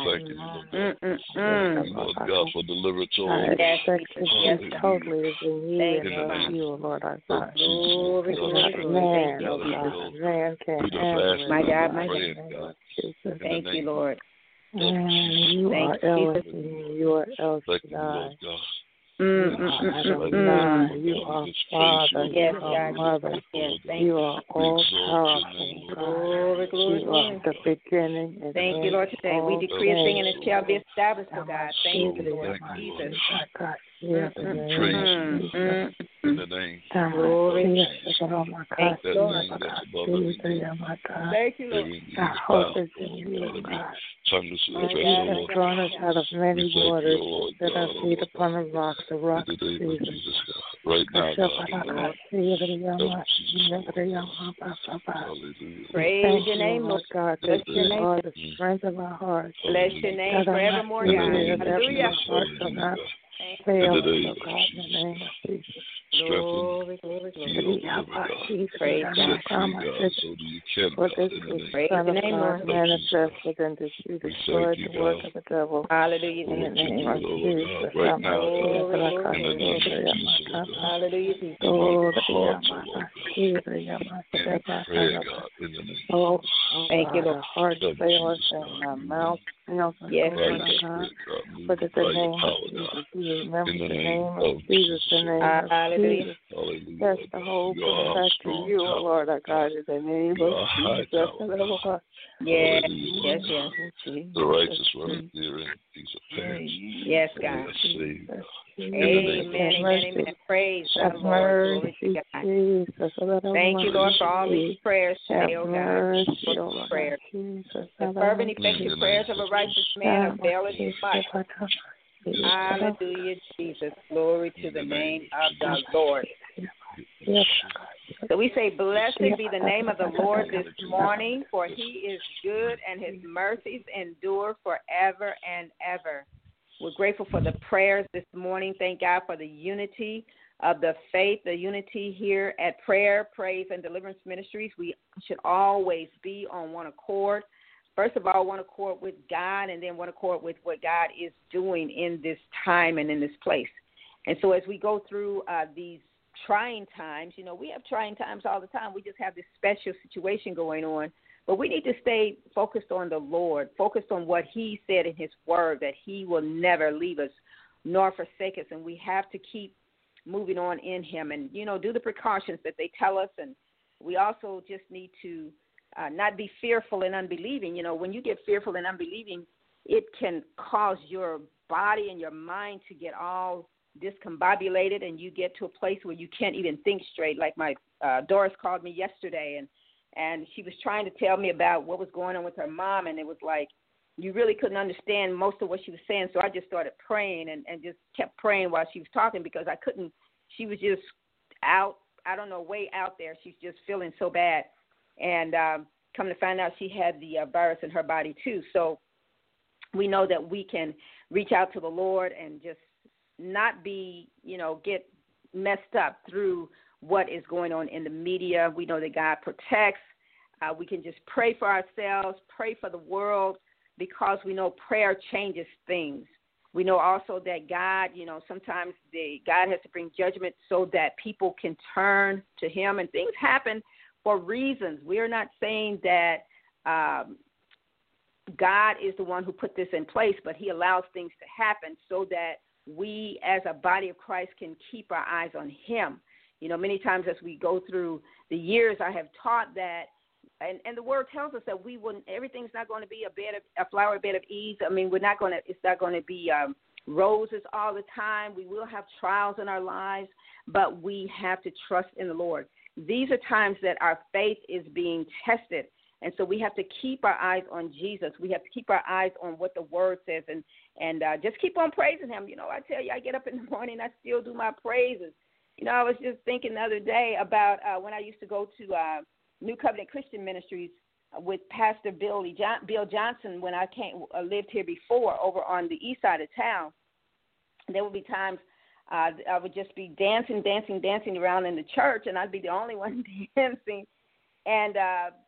Lord God. Thank you, Lord God, for deliverance. Our expectation is totally is in you and of you, Lord our God. Glory, glory, Man, glory. oh God, man can't handle it. My God, my God. Thank you, Lord. And you Thank are you. Elohim, you are El Shaddai. Mm, You mm, are mm, Adonai, mm. you are Father, Yes, you are God. Mother, Yes, thank you are all powerful, God. Glory, glory, You are glory. the beginning and Thank end you, Lord, today. We all decree a thing and it things. shall be established, oh God. Thank you, Lord Thank you, Jesus. God, yes, in the name of Jesus. Mm, in the name Glory. Yes, oh my God, Thank you, that Lord. name that's above every Jesus, name. oh my God. Thank you, Lord. Every knee Our is hope bowed, is in you, every God. tongue is My confessed, God, O my You Lord. have drawn us out of many We thank waters. you, O Lord Let God, us O feed Lord upon God. the rock, the rock In of the name of Jesus. Jesus, God. Right now, God. In the name of Hallelujah. Praise your Thank you, name, Lord Lord. God, Bless that your you name. are the strength of our hearts. Bless your name forevermore, God. Hallelujah. Our hearts shall not Thank you. fail In us, the oh name of God, in the name of Jesus. Glory, glory, glory. Praise God. so do you can, For God, this in the is name Praise the Son the of name, God Lord. manifested and that you We destroyed thank the you, work God. of the devil. Hallelujah. For In the what you name do, of Lord Jesus. God, right now, Glory, God. glory, In the name of Jesus, Lord God. Hallelujah, Jesus. We Oh, want our hearts, O Lord God. In prayer, God, in the name of Oh, Thank you, God, Lord. our hearts Of fail us Jesus, and God. our mouth fails us, Yes, oh By Lord your Jesus. God. spirit, God, move But in by the your name power, of Jesus, God. we remember In the the name name of of Jesus, the Jesus, name of Hallelujah. Jesus. hallelujah. That's the whole You are put our back to strong you, oh tower, Lord our God, in the name You of are a high Jesus. tower, Oh, God. Yes, Hallelujah. yes, yes. Jesus. The righteous run Mm. therein, these are parents. Yes, And they God. are saved, God. Amen, amen, amen. Praise the Have Lord. Glory mercy, to God. Jesus. Thank you, Lord, for all these prayers Have today, oh God. mercy, For oh Lord prayer. Jesus. The fervent, effective prayers of a righteous man availeth much. Hallelujah, Jesus. Glory to the name of the Lord. So we say, blessed be the name of the Lord this morning, for he is good and his mercies endure forever and ever. We're grateful for the prayers this morning. Thank God for the unity of the faith, the unity here at Prayer, Praise, and Deliverance Ministries. We should always be on one accord. First of all, one accord with God, and then one accord with what God is doing in this time and in this place. And so as we go through uh, these trying times, you know, we have trying times all the time. We just have this special situation going on. But we need to stay focused on the Lord, focused on what he said in his word, that he will never leave us nor forsake us. And we have to keep moving on in him and, you know, do the precautions that they tell us. And we also just need to uh, not be fearful and unbelieving. You know, when you get fearful and unbelieving, it can cause your body and your mind to get all discombobulated, and you get to a place where you can't even think straight. Like my uh, Doris called me yesterday, and And she was trying to tell me about what was going on with her mom, and it was like you really couldn't understand most of what she was saying. So I just started praying and, and just kept praying while she was talking because I couldn't – she was just out, I don't know, way out there. She's just feeling so bad. And um, come to find out she had the uh, virus in her body too. So we know that we can reach out to the Lord and just not be, you know, get messed up through what is going on in the media. We know that God protects. Uh, we can just pray for ourselves, pray for the world, because we know prayer changes things. We know also that God, you know, sometimes the, God has to bring judgment so that people can turn to him, and things happen for reasons. We're not saying that um, God is the one who put this in place, but he allows things to happen so that we as a body of Christ can keep our eyes on him. You know, many times as we go through the years, I have taught that, and, and the word tells us that we wouldn't, everything's not going to be a bed of, a flower bed of ease. I mean, we're not going to, it's not going to be um, roses all the time. We will have trials in our lives, but we have to trust in the Lord. These are times that our faith is being tested. And so we have to keep our eyes on Jesus. We have to keep our eyes on what the word says, and, and uh, just keep on praising him. You know, I tell you, I get up in the morning, I still do my praises. You know, I was just thinking the other day about uh, when I used to go to uh, New Covenant Christian Ministries with Pastor Billy John, Bill Johnson when I came uh, lived here before over on the east side of town. There would be times uh, I would just be dancing, dancing, dancing around in the church, and I'd be the only one dancing. And uh,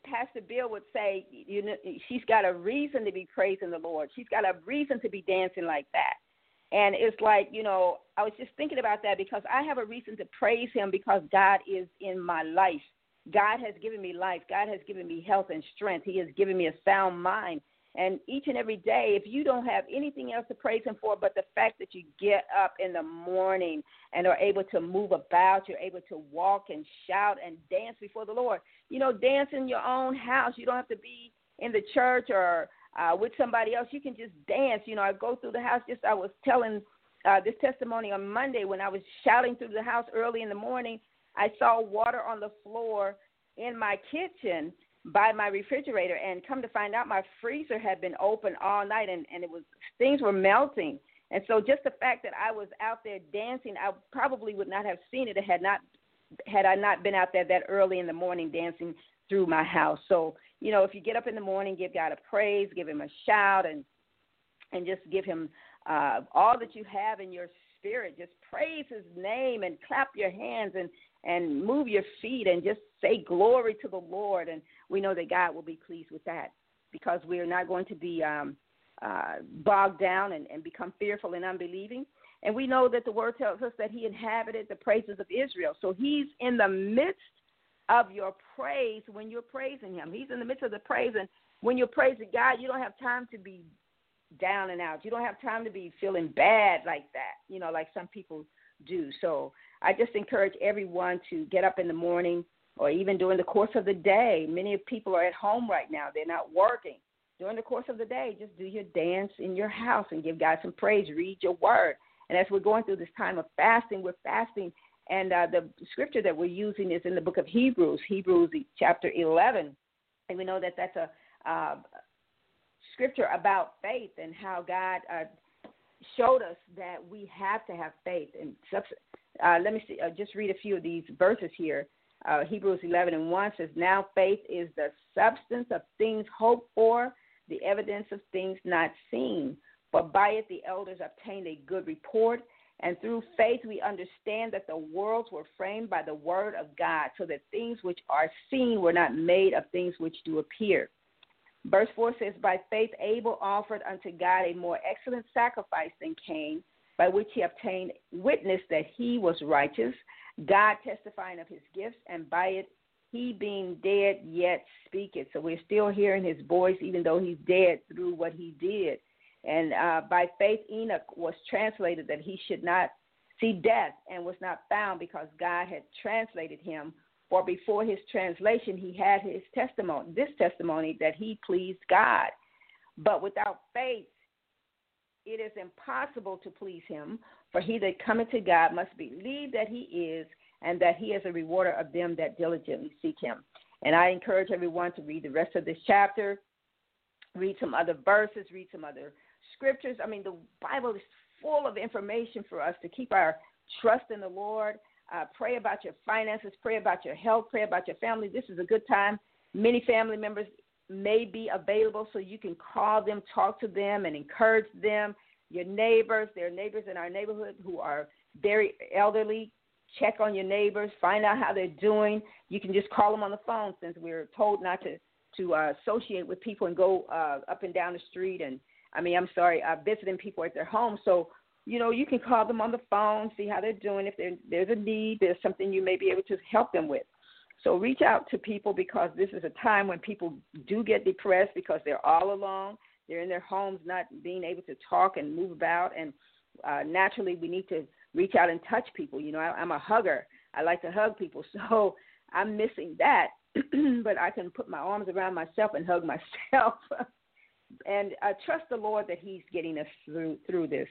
Pastor Bill would say, you know, she's got a reason to be praising the Lord. She's got a reason to be dancing like that. And it's like, you know, I was just thinking about that because I have a reason to praise him because God is in my life. God has given me life. God has given me health and strength. He has given me a sound mind. And each and every day, if you don't have anything else to praise him for but the fact that you get up in the morning and are able to move about, you're able to walk and shout and dance before the Lord. You know, dance in your own house. You don't have to be in the church or uh, with somebody else. You can just dance. You know, I go through the house. Just I was telling uh, this testimony on Monday when I was shouting through the house early in the morning. I saw water on the floor in my kitchen by my refrigerator, and come to find out my freezer had been open all night, and, and it was things were melting. And so just the fact that I was out there dancing, I probably would not have seen it had not had I not been out there that early in the morning dancing through my house. So, you know, if you get up in the morning, give God a praise, give him a shout, and and just give him uh, all that you have in your spirit. Just praise his name and clap your hands and, and move your feet and just say glory to the Lord. And we know that God will be pleased with that because we are not going to be um, uh, bogged down and, and become fearful and unbelieving. And we know that the word tells us that he inhabited the praises of Israel. So he's in the midst of your praise when you're praising him. He's in the midst of the praise. And when you're praising God, you don't have time to be down and out. You don't have time to be feeling bad like that, you know, like some people do. So I just encourage everyone to get up in the morning or even during the course of the day. Many people are at home right now. They're not working. During the course of the day, just do your dance in your house and give God some praise. Read your word. And as we're going through this time of fasting, we're fasting. And uh, the scripture that we're using is in the book of Hebrews, Hebrews chapter eleven. And we know that that's a uh, scripture about faith and how God uh, showed us that we have to have faith. And uh, let me see, uh, just read a few of these verses here. Uh, Hebrews eleven and one says, now faith is the substance of things hoped for, the evidence of things not seen. For by it the elders obtained a good report. And through faith we understand that the worlds were framed by the word of God, so that things which are seen were not made of things which do appear. Verse four says, by faith Abel offered unto God a more excellent sacrifice than Cain, by which he obtained witness that he was righteous, God testifying of his gifts, and by it he being dead yet speaketh. So we're still hearing his voice even though he's dead through what he did. And uh, by faith Enoch was translated that he should not see death and was not found because God had translated him. For before his translation he had his testimony, this testimony that he pleased God. But without faith it is impossible to please him, for he that cometh to God must believe that he is, and that he is a rewarder of them that diligently seek him. And I encourage everyone to read the rest of this chapter, read some other verses, read some other scriptures. I mean, the Bible is full of information for us to keep our trust in the Lord. Uh, pray about your finances, pray about your health, pray about your family. This is a good time. Many family members may be available so you can call them, talk to them, and encourage them. Your neighbors, there are neighbors in our neighborhood who are very elderly. Check on your neighbors, find out how they're doing. You can just call them on the phone since we're told not to, to uh, associate with people and go uh, up and down the street and, I mean, I'm sorry, uh, visiting people at their home. So, you know, you can call them on the phone, see how they're doing. If there's a need, there's something you may be able to help them with. So reach out to people because this is a time when people do get depressed because they're all alone. They're in their homes not being able to talk and move about. And uh, naturally we need to reach out and touch people. You know, I, I'm a hugger. I like to hug people. So I'm missing that. But I can put my arms around myself and hug myself. And uh, trust the Lord that he's getting us through through this.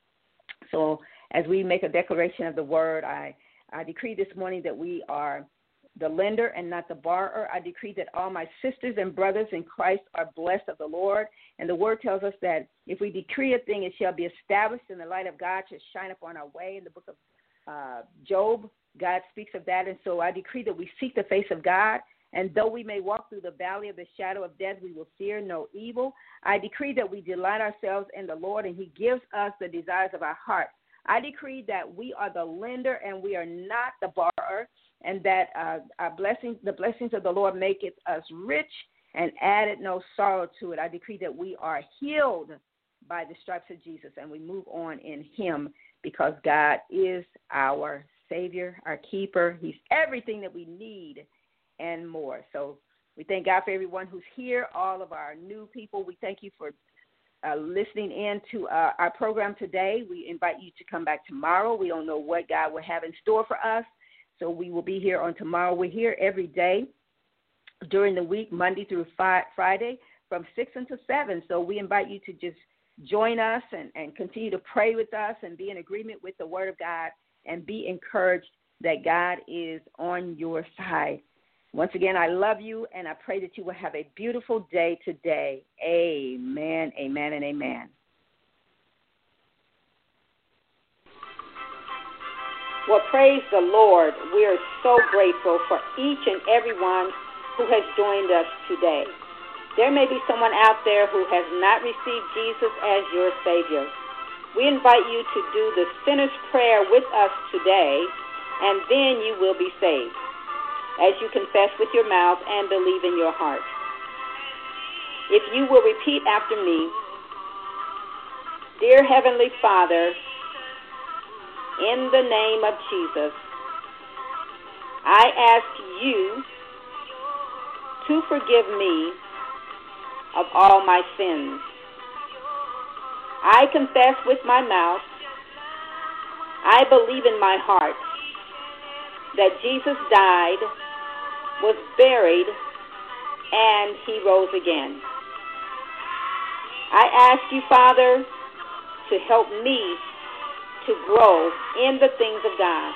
So as we make a declaration of the word, I, I decree this morning that we are the lender and not the borrower. I decree that all my sisters and brothers in Christ are blessed of the Lord. And the word tells us that if we decree a thing, it shall be established, and the light of God shall shine upon our way. In the book of uh, Job, God speaks of that. And so I decree that we seek the face of God. And though we may walk through the valley of the shadow of death, we will fear no evil. I decree that we delight ourselves in the Lord, and he gives us the desires of our heart. I decree that we are the lender and we are not the borrower. and that uh, our blessings, the blessings of the Lord maketh us rich and added no sorrow to it. I decree that we are healed by the stripes of Jesus, and we move on in him because God is our Savior, our keeper. He's everything that we need and more. So we thank God for everyone who's here, all of our new people. We thank you for uh, listening in to uh, our program today. We invite you to come back tomorrow. We don't know what God will have in store for us, so we will be here on tomorrow. We're here every day during the week, Monday through fi- Friday, from six until seven. So we invite you to just join us and, and continue to pray with us and be in agreement with the Word of God and be encouraged that God is on your side. Once again, I love you, and I pray that you will have a beautiful day today. Amen, amen, and amen. Well, praise the Lord. We are so grateful for each and every one who has joined us today. There may be someone out there who has not received Jesus as your Savior. We invite you to do the sinner's prayer with us today, and then you will be saved, as you confess with your mouth and believe in your heart. If you will repeat after me, Dear Heavenly Father, in the name of Jesus, I ask you to forgive me of all my sins. I confess with my mouth, I believe in my heart that Jesus died, was buried, and he rose again. I ask you, Father, to help me to grow in the things of God.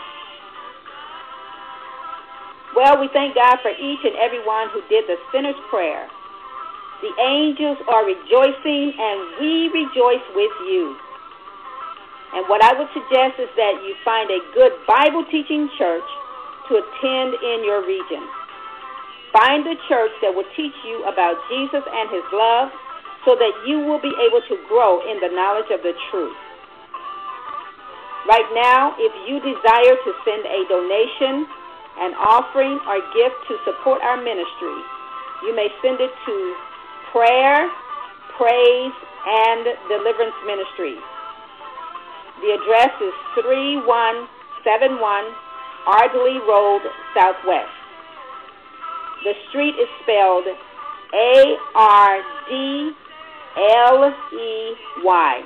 Well, we thank God for each and every one who did the sinner's prayer. The angels are rejoicing, and we rejoice with you. And what I would suggest is that you find a good Bible-teaching church to attend in your region. Find a church that will teach you about Jesus and his love so that you will be able to grow in the knowledge of the truth. Right now, if you desire to send a donation, an offering, or gift to support our ministry, you may send it to Prayer, Praise, and Deliverance Ministries. The address is three one seven one Ardley Road, Southwest. The street is spelled A R D L E Y.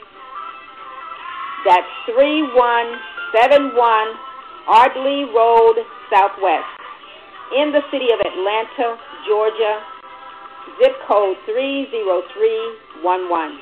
That's three one seven one Ardley Road, Southwest, in the city of Atlanta, Georgia, zip code three zero three one one.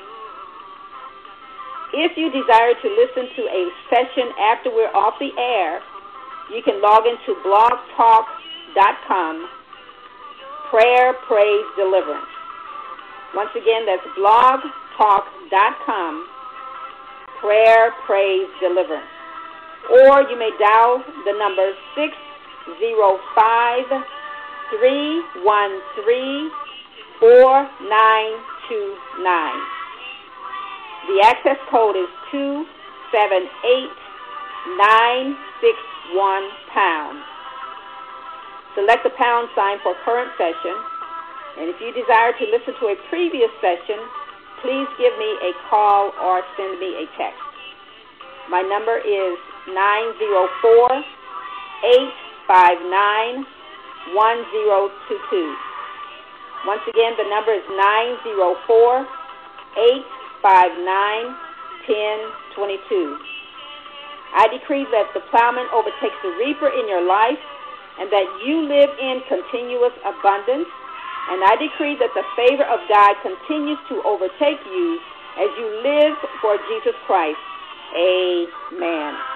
If you desire to listen to a session after we're off the air, you can log into blog talk dot com, Prayer, Praise, Deliverance. Once again, that's blog talk dot com, Prayer, Praise, Deliverance. Or you may dial the number six zero five, three one three, four nine two nine. The access code is two seven eight nine six one pound. Select the pound sign for current session. And if you desire to listen to a previous session, please give me a call or send me a text. My number is nine zero four, eight five nine, one zero two two. Once again, the number is nine zero four, eight five nine, one zero two two. I decree that the plowman overtakes the reaper in your life and that you live in continuous abundance. And I decree that the favor of God continues to overtake you as you live for Jesus Christ. Amen.